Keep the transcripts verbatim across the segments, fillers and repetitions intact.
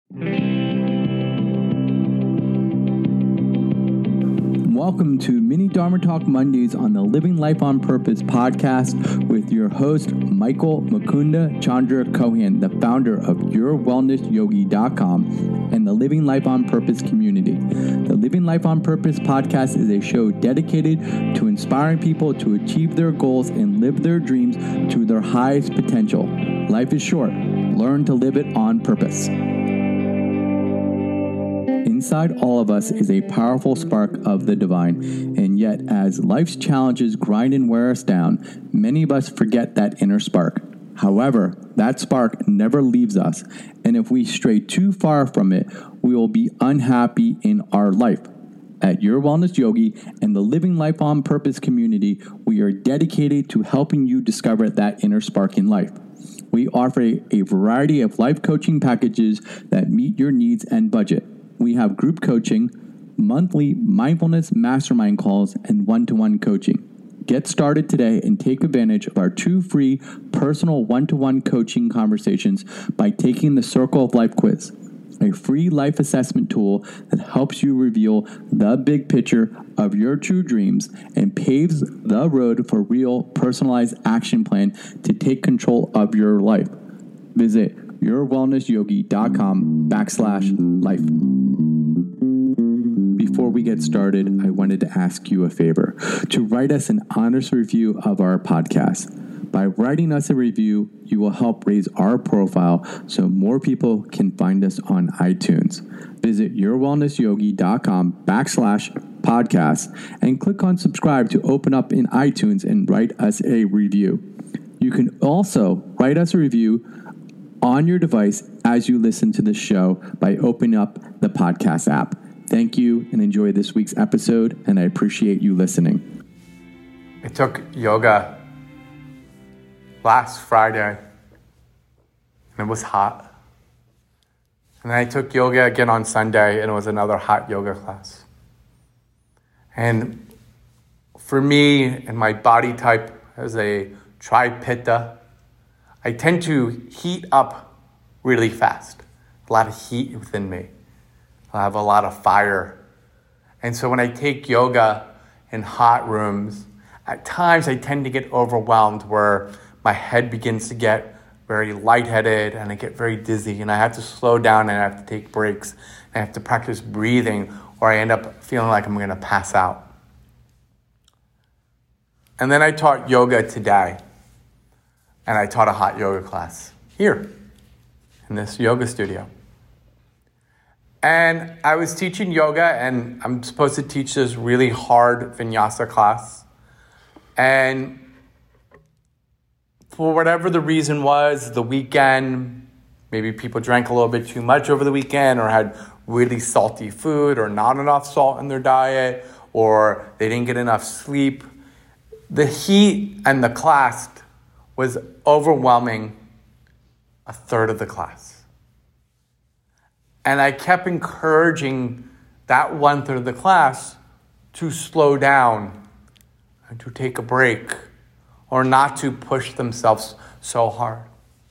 Welcome to Mini Dharma Talk Mondays on the Living Life on Purpose podcast with your host, Michael Mukunda Chandra Kohan, the founder of your wellness yogi dot com and the Living Life on Purpose community. The Living Life on Purpose podcast is a show dedicated to inspiring people to achieve their goals and live their dreams to their highest potential. Life is short. Learn to live it on purpose. Inside all of us is a powerful spark of the divine, and yet as life's challenges grind and wear us down, many of us forget that inner spark. However, that spark never leaves us, and if we stray too far from it, we will be unhappy in our life. At Your Wellness Yogi and the Living Life on Purpose community, we are dedicated to helping you discover that inner spark in life. We offer a, a variety of life coaching packages that meet your needs and budget. We have group coaching, monthly mindfulness mastermind calls, and one-to-one coaching. Get started today and take advantage of our two free personal one-to-one coaching conversations by taking the Circle of Life quiz, a free life assessment tool that helps you reveal the big picture of your true dreams and paves the road for real personalized action plan to take control of your life. Visit your wellness yogi dot com backslash life. Before we get started, I wanted to ask you a favor to write us an honest review of our podcast. By writing us a review, you will help raise our profile so more people can find us on iTunes. Visit your wellness yogi dot com backslash podcast and click on subscribe to open up in iTunes and write us a review. You can also write us a review on your device as you listen to the show by opening up the podcast app. Thank you and enjoy this week's episode, and I appreciate you listening. I took yoga last Friday, and it was hot. And then I took yoga again on Sunday, and it was another hot yoga class. And for me and my body type as a tri-pitta, I tend to heat up really fast. A lot of heat within me. I have a lot of fire. And so when I take yoga in hot rooms, at times I tend to get overwhelmed where my head begins to get very lightheaded and I get very dizzy and I have to slow down and I have to take breaks. And I have to practice breathing or I end up feeling like I'm going to pass out. And then I taught yoga today. And I taught a hot yoga class here in this yoga studio. And I was teaching yoga, and I'm supposed to teach this really hard vinyasa class. And for whatever the reason was, the weekend, maybe people drank a little bit too much over the weekend or had really salty food or not enough salt in their diet or they didn't get enough sleep. The heat and the class was overwhelming a third of the class. And I kept encouraging that one third of the class to slow down and to take a break or not to push themselves so hard.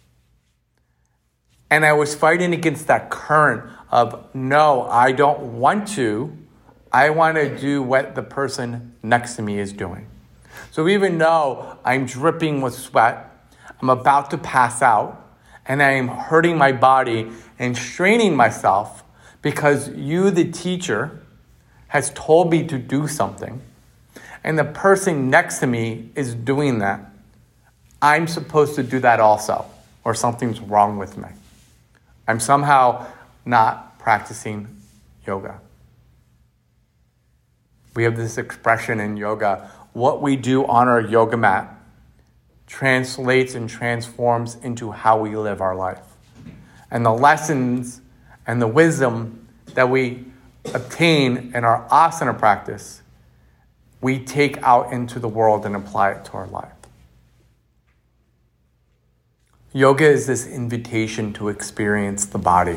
And I was fighting against that current of, no, I don't want to. I want to do what the person next to me is doing. So even though I'm dripping with sweat, I'm about to pass out, and I am hurting my body and straining myself because you, the teacher, has told me to do something, and the person next to me is doing that, I'm supposed to do that also, or something's wrong with me. I'm somehow not practicing yoga. We have this expression in yoga, what we do on our yoga mat translates and transforms into how we live our life. And the lessons and the wisdom that we obtain in our asana practice, we take out into the world and apply it to our life. Yoga is this invitation to experience the body,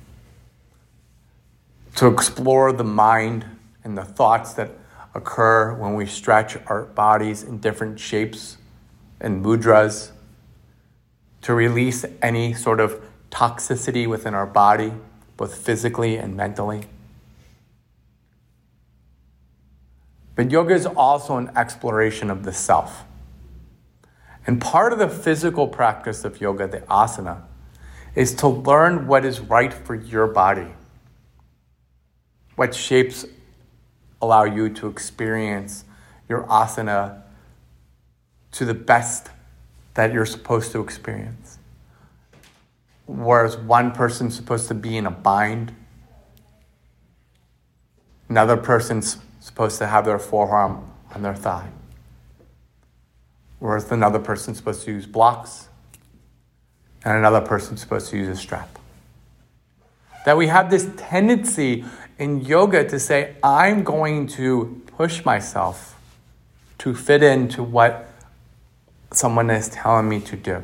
to explore the mind and the thoughts that occur when we stretch our bodies in different shapes and mudras, to release any sort of toxicity within our body both physically and mentally. But yoga is also an exploration of the self. And part of the physical practice of yoga, the asana, is to learn what is right for your body. What shapes allow you to experience your asana to the best that you're supposed to experience. Whereas one person's supposed to be in a bind, another person's supposed to have their forearm on their thigh, whereas another person's supposed to use blocks, and another person's supposed to use a strap. That we have this tendency in yoga to say, I'm going to push myself to fit into what someone is telling me to do.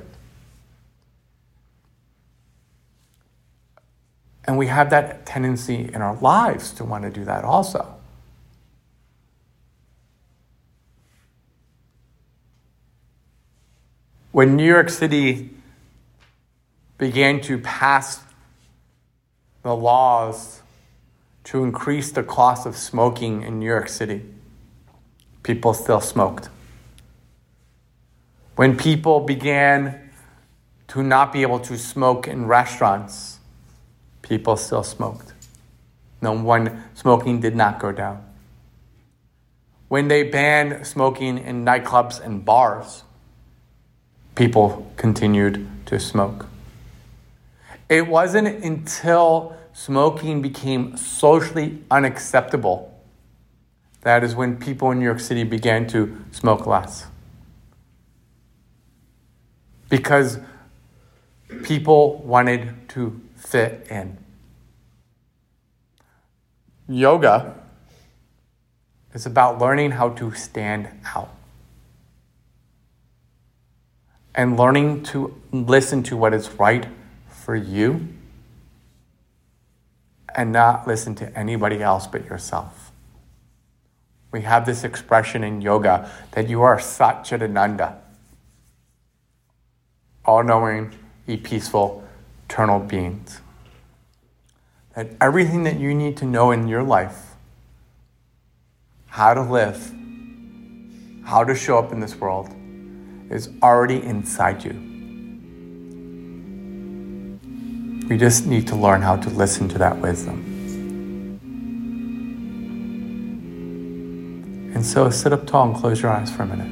And we have that tendency in our lives to want to do that also. When New York City began to pass the laws to increase the cost of smoking in New York City, people still smoked. When people began to not be able to smoke in restaurants, people still smoked. No one, smoking did not go down. When they banned smoking in nightclubs and bars, people continued to smoke. It wasn't until smoking became socially unacceptable that is when people in New York City began to smoke less. Because people wanted to fit in. Yoga is about learning how to stand out. And learning to listen to what is right for you and not listen to anybody else but yourself. We have this expression in yoga that you are Satchidananda, all-knowing, peaceful, eternal beings. That everything that you need to know in your life, how to live, how to show up in this world, is already inside you. We just need to learn how to listen to that wisdom. And so sit up tall and close your eyes for a minute.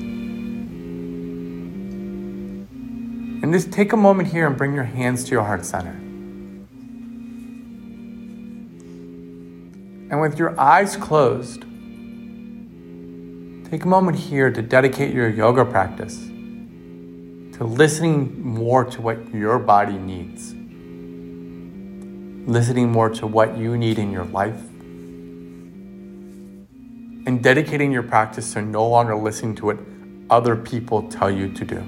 And just take a moment here and bring your hands to your heart center. And with your eyes closed, take a moment here to dedicate your yoga practice to listening more to what your body needs. Listening more to what you need in your life. And dedicating your practice to no longer listening to what other people tell you to do.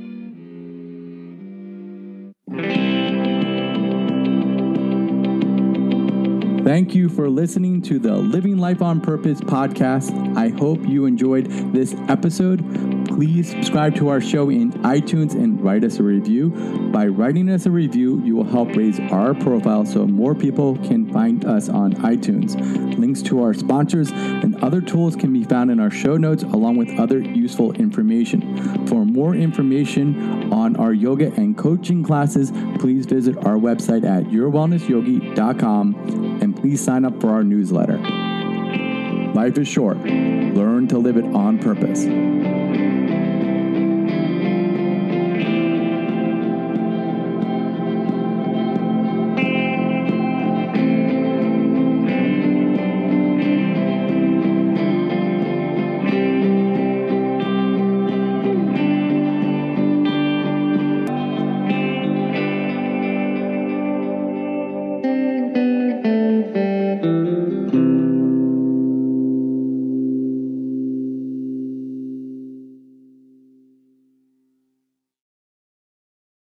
Thank you for listening to the Living Life on Purpose podcast. I hope you enjoyed this episode. Please subscribe to our show in iTunes and write us a review. By writing us a review, you will help raise our profile so more people can find us on iTunes. Links to our sponsors and other tools can be found in our show notes along with other useful information. For more information on our yoga and coaching classes, please visit our website at your wellness yogi dot com and please sign up for our newsletter. Life is short. Learn to live it on purpose.